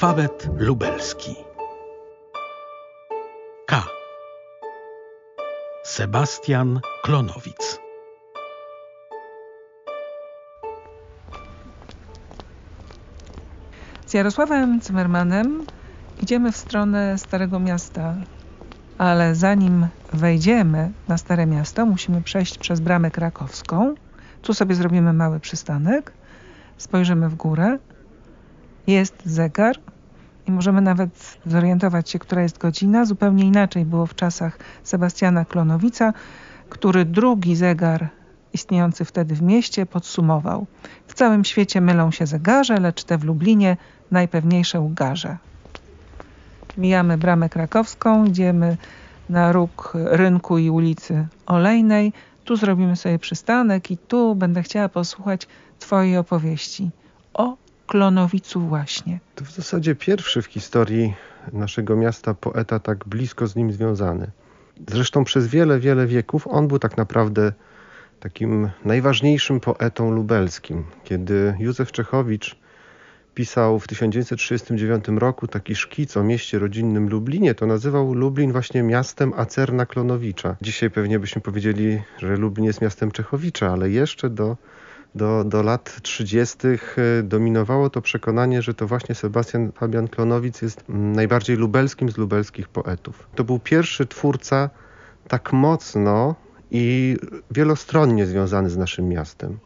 Alfabet lubelski. K. Sebastian Klonowic. Z Jarosławem Cymmermanem idziemy w stronę Starego Miasta, ale zanim wejdziemy na Stare Miasto, musimy przejść przez Bramę Krakowską. Tu sobie zrobimy mały przystanek, spojrzymy w górę, jest zegar i możemy nawet zorientować się, która jest godzina. Zupełnie inaczej było w czasach Sebastiana Klonowica, który drugi zegar istniejący wtedy w mieście podsumował. W całym świecie mylą się zegarze, lecz te w Lublinie najpewniejsze ugarze. Mijamy Bramę Krakowską, idziemy na róg rynku i ulicy Olejnej. Tu zrobimy sobie przystanek i tu będę chciała posłuchać twojej opowieści o Klonowicu właśnie. To w zasadzie pierwszy w historii naszego miasta poeta tak blisko z nim związany. Zresztą przez wiele, wiele wieków on był tak naprawdę takim najważniejszym poetą lubelskim. Kiedy Józef Czechowicz pisał w 1939 roku taki szkic o mieście rodzinnym Lublinie, to nazywał Lublin właśnie miastem Acerna Klonowicza. Dzisiaj pewnie byśmy powiedzieli, że Lublin jest miastem Czechowicza, ale jeszcze do lat 30. dominowało to przekonanie, że to właśnie Sebastian Fabian Klonowic jest najbardziej lubelskim z lubelskich poetów. To był pierwszy twórca tak mocno i wielostronnie związany z naszym miastem.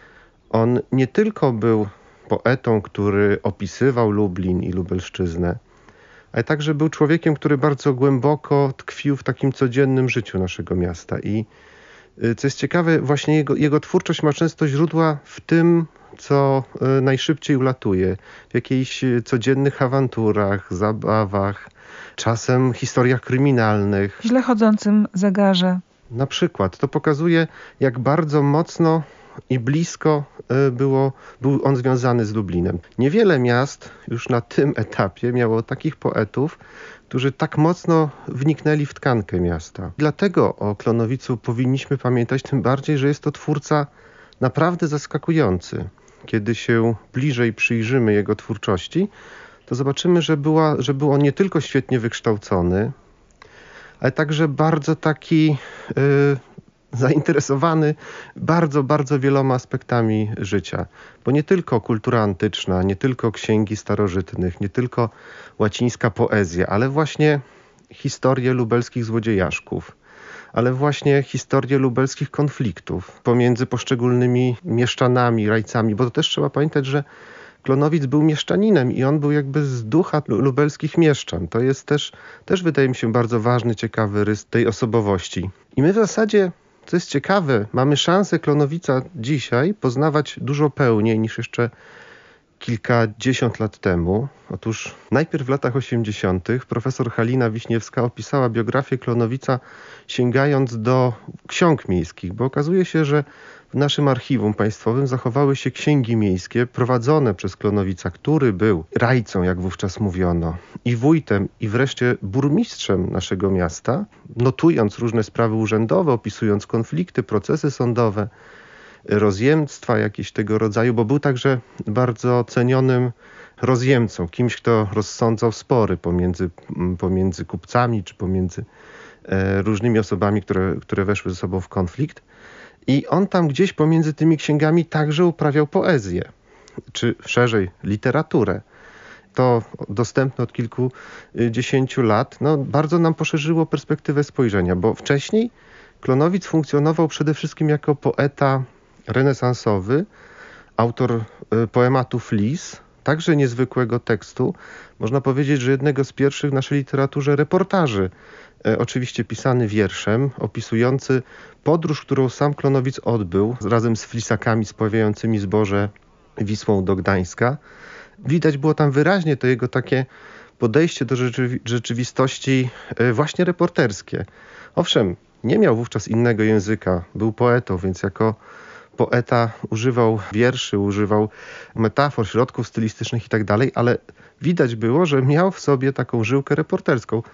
On nie tylko był poetą, który opisywał Lublin i Lubelszczyznę, ale także był człowiekiem, który bardzo głęboko tkwił w takim codziennym życiu naszego miasta. I co jest ciekawe, właśnie jego twórczość ma często źródła w tym, co najszybciej ulatuje. W jakichś codziennych awanturach, zabawach, czasem historiach kryminalnych. Źle chodzącym zegarze. Na przykład. To pokazuje, jak bardzo mocno i blisko był on związany z Lublinem. Niewiele miast już na tym etapie miało takich poetów, którzy tak mocno wniknęli w tkankę miasta. Dlatego o Klonowicu powinniśmy pamiętać, tym bardziej, że jest to twórca naprawdę zaskakujący. Kiedy się bliżej przyjrzymy jego twórczości, to zobaczymy, że był on nie tylko świetnie wykształcony, ale także bardzo taki zainteresowany bardzo, bardzo wieloma aspektami życia. Bo nie tylko kultura antyczna, nie tylko księgi starożytnych, nie tylko łacińska poezja, ale właśnie historię lubelskich złodziejaszków, ale właśnie historię lubelskich konfliktów pomiędzy poszczególnymi mieszczanami, rajcami, bo to też trzeba pamiętać, że Klonowic był mieszczaninem i on był jakby z ducha lubelskich mieszczan. To jest też wydaje mi się bardzo ważny, ciekawy rys tej osobowości. I my w zasadzie, co jest ciekawe, mamy szansę Klonowica dzisiaj poznawać dużo pełniej niż jeszcze kilkadziesiąt lat temu. Otóż najpierw w latach 80. profesor Halina Wiśniewska opisała biografię Klonowica sięgając do ksiąg miejskich, bo okazuje się, że w naszym archiwum państwowym zachowały się księgi miejskie prowadzone przez Klonowica, który był rajcą, jak wówczas mówiono, i wójtem, i wreszcie burmistrzem naszego miasta, notując różne sprawy urzędowe, opisując konflikty, procesy sądowe, rozjemstwa jakieś tego rodzaju, bo był także bardzo cenionym rozjemcą, kimś, kto rozsądzał spory pomiędzy kupcami czy pomiędzy różnymi osobami, które weszły ze sobą w konflikt. I on tam gdzieś pomiędzy tymi księgami także uprawiał poezję, czy szerzej literaturę. To dostępne od kilkudziesięciu lat, bardzo nam poszerzyło perspektywę spojrzenia, bo wcześniej Klonowic funkcjonował przede wszystkim jako poeta renesansowy, autor poematów Lis, także niezwykłego tekstu. Można powiedzieć, że jednego z pierwszych w naszej literaturze reportaży, oczywiście pisany wierszem, opisujący podróż, którą sam Klonowic odbył razem z flisakami spławiającymi zboże Wisłą do Gdańska. Widać było tam wyraźnie to jego takie podejście do rzeczywistości właśnie reporterskie. Owszem, nie miał wówczas innego języka, był poetą, więc jako poeta używał wierszy, używał metafor, środków stylistycznych i tak dalej, ale widać było, że miał w sobie taką żyłkę reporterską.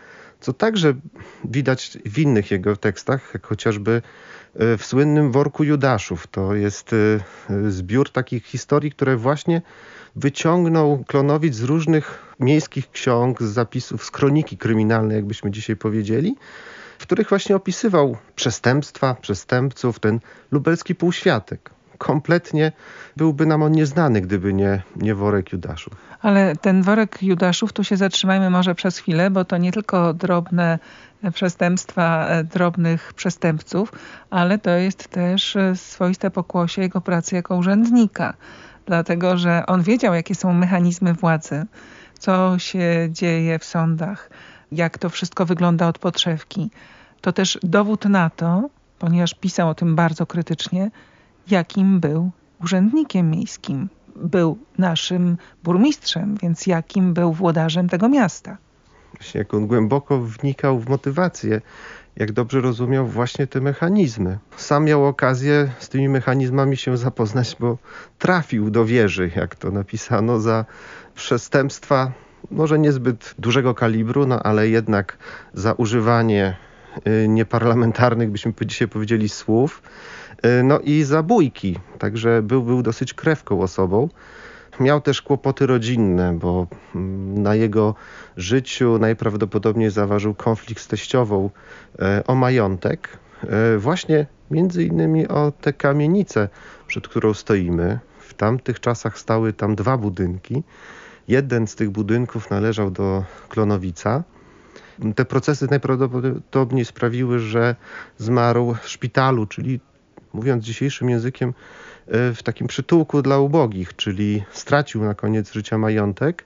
co także widać w innych jego tekstach, jak chociażby w słynnym Worku Judaszów. To jest zbiór takich historii, które właśnie wyciągnął Klonowicz z różnych miejskich ksiąg, z zapisów, z kroniki kryminalnej, jakbyśmy dzisiaj powiedzieli, w których właśnie opisywał przestępstwa, przestępców, ten lubelski półświatek. Kompletnie byłby nam on nieznany, gdyby nie Worek Judaszów. Ale ten Worek Judaszów, tu się zatrzymajmy może przez chwilę, bo to nie tylko drobne przestępstwa drobnych przestępców, ale to jest też swoiste pokłosie jego pracy jako urzędnika. Dlatego, że on wiedział, jakie są mechanizmy władzy, co się dzieje w sądach, jak to wszystko wygląda od podszewki. To też dowód na to, ponieważ pisał o tym bardzo krytycznie, jakim był urzędnikiem miejskim. Był naszym burmistrzem, więc jakim był włodarzem tego miasta. Właśnie jak on głęboko wnikał w motywację, jak dobrze rozumiał właśnie te mechanizmy. Sam miał okazję z tymi mechanizmami się zapoznać, bo trafił do wieży, jak to napisano, za przestępstwa może niezbyt dużego kalibru, no ale jednak za używanie nieparlamentarnych, byśmy dzisiaj powiedzieli, słów, no i zabójki. Także był dosyć krewką osobą. Miał też kłopoty rodzinne, bo na jego życiu najprawdopodobniej zaważył konflikt z teściową o majątek. Właśnie między innymi o tę kamienicę, przed którą stoimy. W tamtych czasach stały tam 2 budynki. Jeden z tych budynków należał do Klonowica. Te procesy najprawdopodobniej sprawiły, że zmarł w szpitalu, czyli mówiąc dzisiejszym językiem, w takim przytułku dla ubogich, czyli stracił na koniec życia majątek.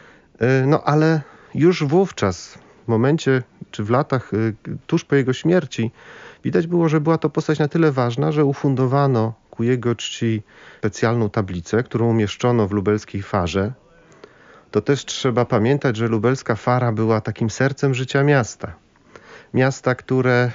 No ale już wówczas, w momencie czy w latach tuż po jego śmierci, widać było, że była to postać na tyle ważna, że ufundowano ku jego czci specjalną tablicę, którą umieszczono w lubelskiej farze. To też trzeba pamiętać, że lubelska fara była takim sercem życia miasta. Miasta, które,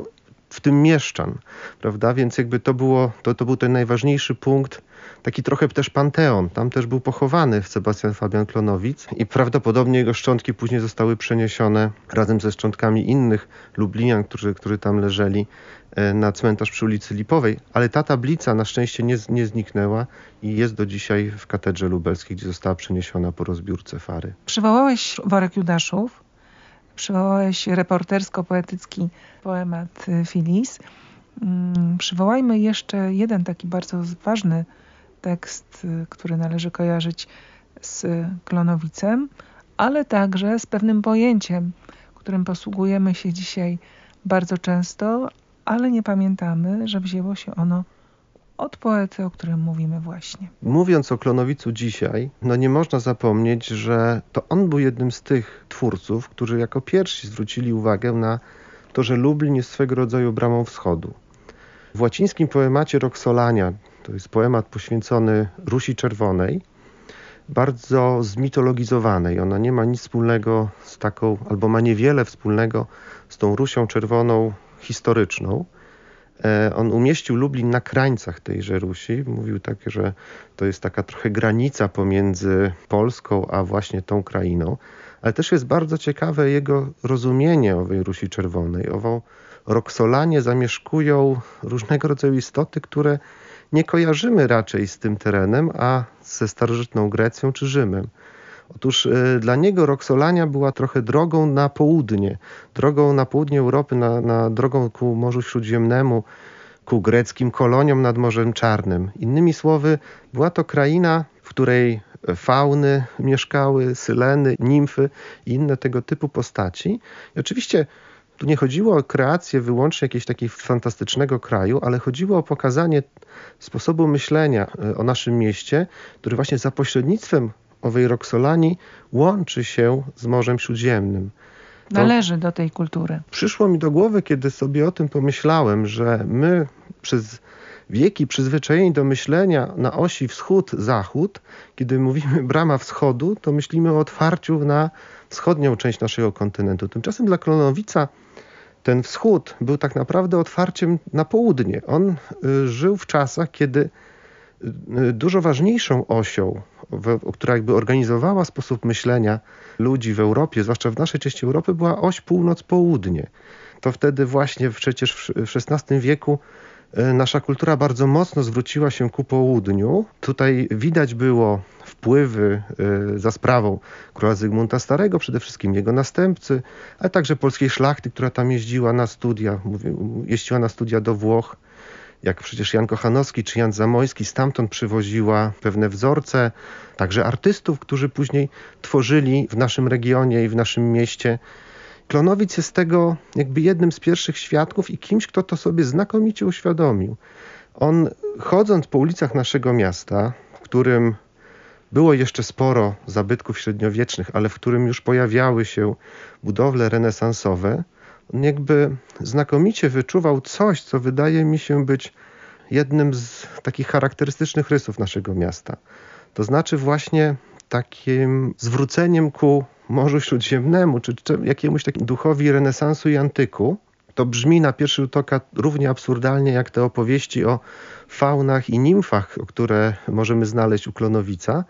w tym mieszczan, prawda? Więc jakby to był ten najważniejszy punkt, taki trochę też panteon. Tam też był pochowany Sebastian Fabian Klonowic i prawdopodobnie jego szczątki później zostały przeniesione razem ze szczątkami innych lublinian, którzy tam leżeli, na cmentarz przy ulicy Lipowej. Ale ta tablica na szczęście nie zniknęła i jest do dzisiaj w katedrze lubelskiej, gdzie została przeniesiona po rozbiórce fary. Przywołałeś Worek Judaszów, przywołałeś reportersko-poetycki poemat Filis. Przywołajmy jeszcze jeden taki bardzo ważny tekst, który należy kojarzyć z Klonowicem, ale także z pewnym pojęciem, którym posługujemy się dzisiaj bardzo często, ale nie pamiętamy, że wzięło się ono od poety, o którym mówimy właśnie. Mówiąc o Klonowicu dzisiaj, nie można zapomnieć, że to on był jednym z tych twórców, którzy jako pierwsi zwrócili uwagę na to, że Lublin jest swego rodzaju bramą wschodu. W łacińskim poemacie Roxolania, to jest poemat poświęcony Rusi Czerwonej, bardzo zmitologizowanej. Ona nie ma nic wspólnego z taką, albo ma niewiele wspólnego z tą Rusią Czerwoną historyczną. On umieścił Lublin na krańcach tejże Rusi. Mówił tak, że to jest taka trochę granica pomiędzy Polską a właśnie tą krainą. Ale też jest bardzo ciekawe jego rozumienie owej Rusi Czerwonej. Ową Roxolanię zamieszkują różnego rodzaju istoty, które nie kojarzymy raczej z tym terenem, a ze starożytną Grecją czy Rzymem. Otóż dla niego Roxolania była trochę drogą na południe Europy, drogą ku Morzu Śródziemnemu, ku greckim koloniom nad Morzem Czarnym. Innymi słowy, była to kraina, w której fauny mieszkały, syleny, nimfy i inne tego typu postaci. I oczywiście tu nie chodziło o kreację wyłącznie jakiegoś takiego fantastycznego kraju, ale chodziło o pokazanie sposobu myślenia o naszym mieście, który właśnie za pośrednictwem owej Roxolanii łączy się z Morzem Śródziemnym. Należy do tej kultury. Przyszło mi do głowy, kiedy sobie o tym pomyślałem, że my przez wieki przyzwyczajeni do myślenia na osi wschód-zachód, kiedy mówimy brama wschodu, to myślimy o otwarciu na wschodnią część naszego kontynentu. Tymczasem dla Klonowica ten wschód był tak naprawdę otwarciem na południe. On żył w czasach, kiedy Dużo ważniejszą osią, która jakby organizowała sposób myślenia ludzi w Europie, zwłaszcza w naszej części Europy, była oś północ-południe. To wtedy właśnie przecież w XVI wieku nasza kultura bardzo mocno zwróciła się ku południu. Tutaj widać było wpływy za sprawą króla Zygmunta Starego, przede wszystkim jego następcy, ale także polskiej szlachty, która tam jeździła na studia do Włoch, jak przecież Jan Kochanowski czy Jan Zamojski, stamtąd przywoziła pewne wzorce, także artystów, którzy później tworzyli w naszym regionie i w naszym mieście. Klonowic jest tego jakby jednym z pierwszych świadków i kimś, kto to sobie znakomicie uświadomił. On, chodząc po ulicach naszego miasta, w którym było jeszcze sporo zabytków średniowiecznych, ale w którym już pojawiały się budowle renesansowe, on jakby znakomicie wyczuwał coś, co wydaje mi się być jednym z takich charakterystycznych rysów naszego miasta. To znaczy właśnie takim zwróceniem ku Morzu Śródziemnemu, czy jakiemuś takiemu duchowi renesansu i antyku. To brzmi na pierwszy rzut oka równie absurdalnie jak te opowieści o faunach i nimfach, które możemy znaleźć u Klonowica,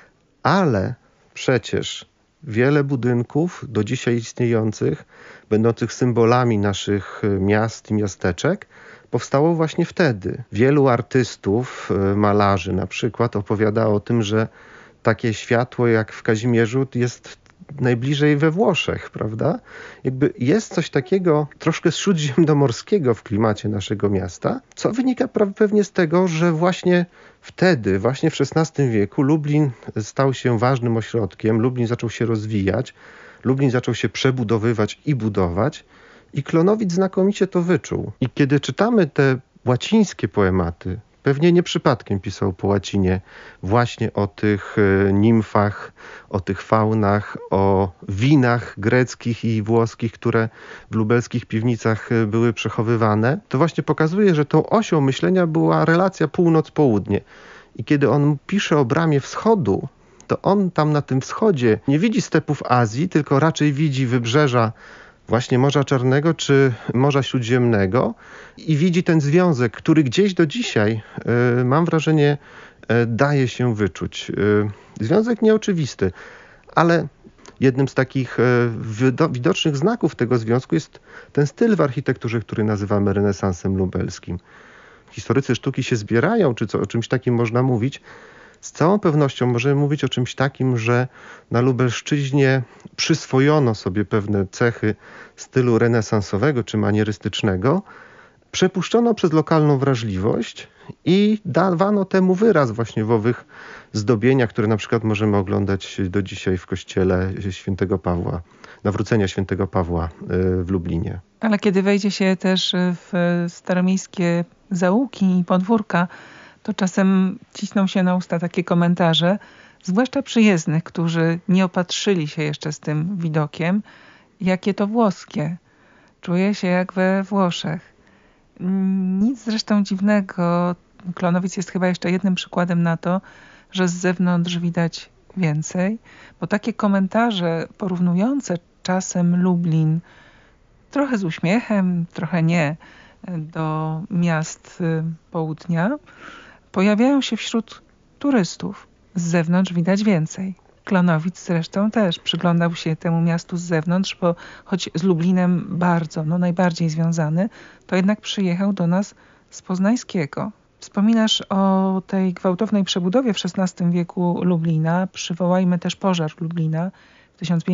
ale przecież wiele budynków do dzisiaj istniejących, będących symbolami naszych miast i miasteczek, powstało właśnie wtedy. Wielu artystów, malarzy na przykład, opowiada o tym, że takie światło jak w Kazimierzu jest najbliżej we Włoszech, prawda? Jakby jest coś takiego troszkę śródziemnomorskiego w klimacie naszego miasta, co wynika pewnie z tego, że właśnie wtedy, właśnie w XVI wieku Lublin stał się ważnym ośrodkiem, Lublin zaczął się rozwijać, Lublin zaczął się przebudowywać i budować i Klonowic znakomicie to wyczuł. I kiedy czytamy te łacińskie poematy, pewnie nie przypadkiem pisał po łacinie właśnie o tych nimfach, o tych faunach, o winach greckich i włoskich, które w lubelskich piwnicach były przechowywane. To właśnie pokazuje, że tą osią myślenia była relacja północ-południe. I kiedy on pisze o bramie wschodu, to on tam na tym wschodzie nie widzi stepów Azji, tylko raczej widzi wybrzeża właśnie Morza Czarnego czy Morza Śródziemnego i widzi ten związek, który gdzieś do dzisiaj, mam wrażenie, daje się wyczuć. Związek nieoczywisty, ale jednym z takich widocznych znaków tego związku jest ten styl w architekturze, który nazywamy renesansem lubelskim. Historycy sztuki się zbierają, czy o czymś takim można mówić. Z całą pewnością możemy mówić o czymś takim, że na Lubelszczyźnie przyswojono sobie pewne cechy stylu renesansowego czy manierystycznego, przepuszczono przez lokalną wrażliwość i dawano temu wyraz właśnie w owych zdobieniach, które na przykład możemy oglądać do dzisiaj w kościele świętego Pawła, Nawrócenia świętego Pawła w Lublinie. Ale kiedy wejdzie się też w staromiejskie zaułki i podwórka, to czasem cisną się na usta takie komentarze, zwłaszcza przyjezdnych, którzy nie opatrzyli się jeszcze z tym widokiem, jakie to włoskie. Czuje się jak we Włoszech. Nic zresztą dziwnego. Klonowic jest chyba jeszcze jednym przykładem na to, że z zewnątrz widać więcej, bo takie komentarze porównujące czasem Lublin, trochę z uśmiechem, trochę nie, do miast południa, pojawiają się wśród turystów. Z zewnątrz widać więcej. Klonowic zresztą też przyglądał się temu miastu z zewnątrz, bo choć z Lublinem bardzo, najbardziej związany, to jednak przyjechał do nas z Poznańskiego. Wspominasz o tej gwałtownej przebudowie w XVI wieku Lublina. Przywołajmy też pożar Lublina w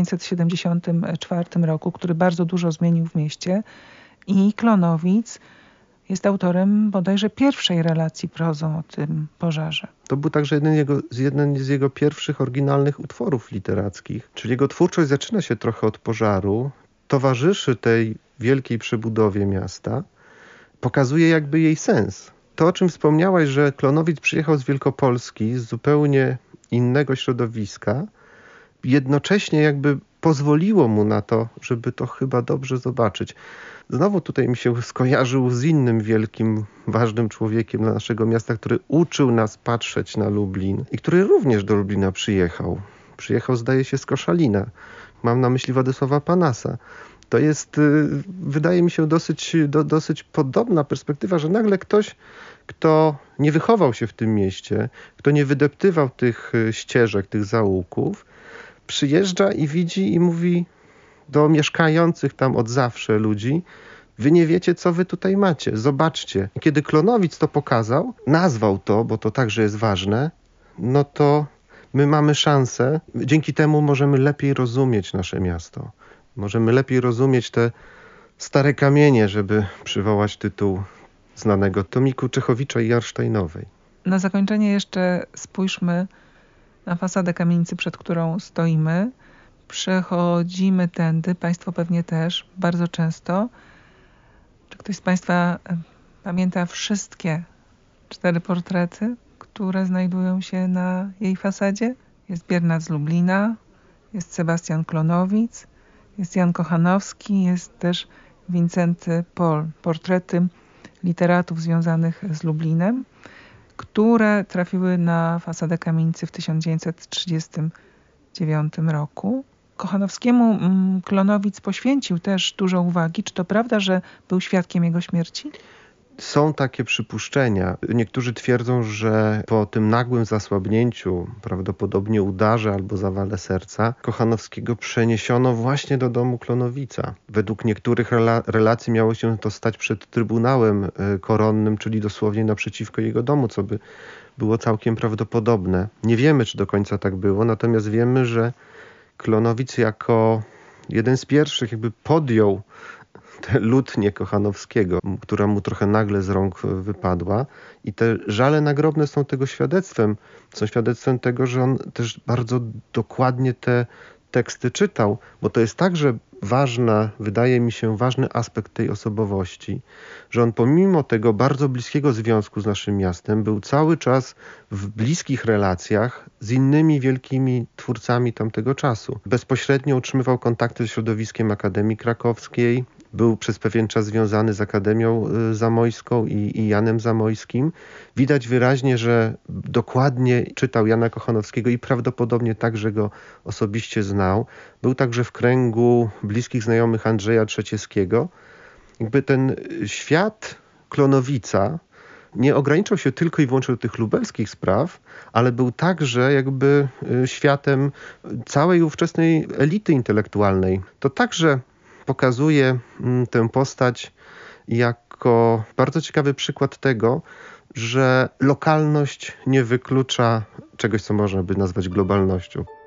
1574 roku, który bardzo dużo zmienił w mieście. I Klonowic jest autorem bodajże pierwszej relacji prozą o tym pożarze. To był także jeden z jego pierwszych oryginalnych utworów literackich. Czyli jego twórczość zaczyna się trochę od pożaru, towarzyszy tej wielkiej przebudowie miasta, pokazuje jakby jej sens. To, o czym wspomniałaś, że Klonowic przyjechał z Wielkopolski, z zupełnie innego środowiska, jednocześnie jakby pozwoliło mu na to, żeby to chyba dobrze zobaczyć. Znowu tutaj mi się skojarzył z innym wielkim, ważnym człowiekiem dla naszego miasta, który uczył nas patrzeć na Lublin i który również do Lublina przyjechał. Przyjechał, zdaje się, z Koszalina. Mam na myśli Władysława Panasa. To jest, wydaje mi się, dosyć podobna perspektywa, że nagle ktoś, kto nie wychował się w tym mieście, kto nie wydeptywał tych ścieżek, tych zaułków, przyjeżdża i widzi i mówi do mieszkających tam od zawsze ludzi: wy nie wiecie, co wy tutaj macie, zobaczcie. I kiedy Klonowic to pokazał, nazwał to, bo to także jest ważne, no to my mamy szansę, dzięki temu możemy lepiej rozumieć nasze miasto. Możemy lepiej rozumieć te stare kamienie, żeby przywołać tytuł znanego tomiku Czechowicza i Jarsztajnowej. Na zakończenie jeszcze spójrzmy na fasadę kamienicy, przed którą stoimy. Przechodzimy tędy, Państwo pewnie też, bardzo często. Czy ktoś z Państwa pamięta wszystkie 4 portrety, które znajdują się na jej fasadzie? Jest Biernat z Lublina, jest Sebastian Klonowic, jest Jan Kochanowski, jest też Wincenty Pol. Portrety literatów związanych z Lublinem, które trafiły na fasadę kamienicy w 1939 roku. Kochanowskiemu Klonowic poświęcił też dużo uwagi. Czy to prawda, że był świadkiem jego śmierci? Są takie przypuszczenia. Niektórzy twierdzą, że po tym nagłym zasłabnięciu, prawdopodobnie udarze albo zawale serca, Kochanowskiego przeniesiono właśnie do domu Klonowica. Według niektórych relacji miało się to stać przed Trybunałem Koronnym, czyli dosłownie naprzeciwko jego domu, co by było całkiem prawdopodobne. Nie wiemy, czy do końca tak było, natomiast wiemy, że Klonowic jako jeden z pierwszych podjął tę lutnię Kochanowskiego, która mu trochę nagle z rąk wypadła. I te żale nagrobne są tego świadectwem. Są świadectwem tego, że on też bardzo dokładnie te teksty czytał, bo to jest także wydaje mi się, ważny aspekt tej osobowości, że on pomimo tego bardzo bliskiego związku z naszym miastem był cały czas w bliskich relacjach z innymi wielkimi twórcami tamtego czasu. Bezpośrednio utrzymywał kontakty ze środowiskiem Akademii Krakowskiej, był przez pewien czas związany z Akademią Zamojską i Janem Zamojskim. Widać wyraźnie, że dokładnie czytał Jana Kochanowskiego i prawdopodobnie także go osobiście znał. Był także w kręgu bliskich znajomych Andrzeja Trzecieckiego. Ten świat Klonowica nie ograniczał się tylko i wyłącznie do tych lubelskich spraw, ale był także światem całej ówczesnej elity intelektualnej. To także pokazuje tę postać jako bardzo ciekawy przykład tego, że lokalność nie wyklucza czegoś, co można by nazwać globalnością.